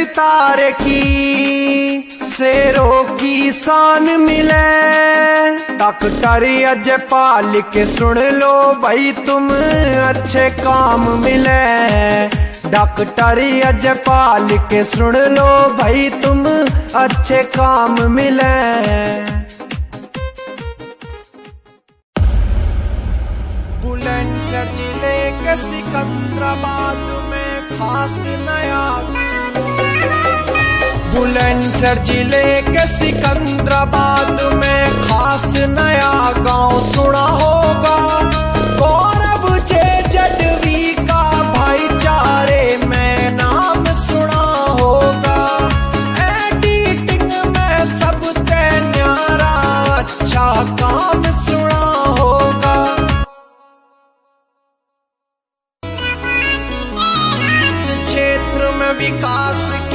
सितारे की शेरों की शान मिले। डॉक्टर अजयपाल के सुन लो भाई तुम अच्छे काम मिले। डॉक्टर अजयपाल के सुन लो भाई तुम अच्छे काम मिले। बुलंदशहर जिले के सिकंदराबाद में खास नया। बुलंदशहर जिले के सिकंदराबाद में खास नया गांव सुना होगा। गौरव जे जडवी का भाईचारे में नाम सुना होगा। एडिटिंग में सबसे न्यारा अच्छा काम सुना होगा। क्षेत्र में विकास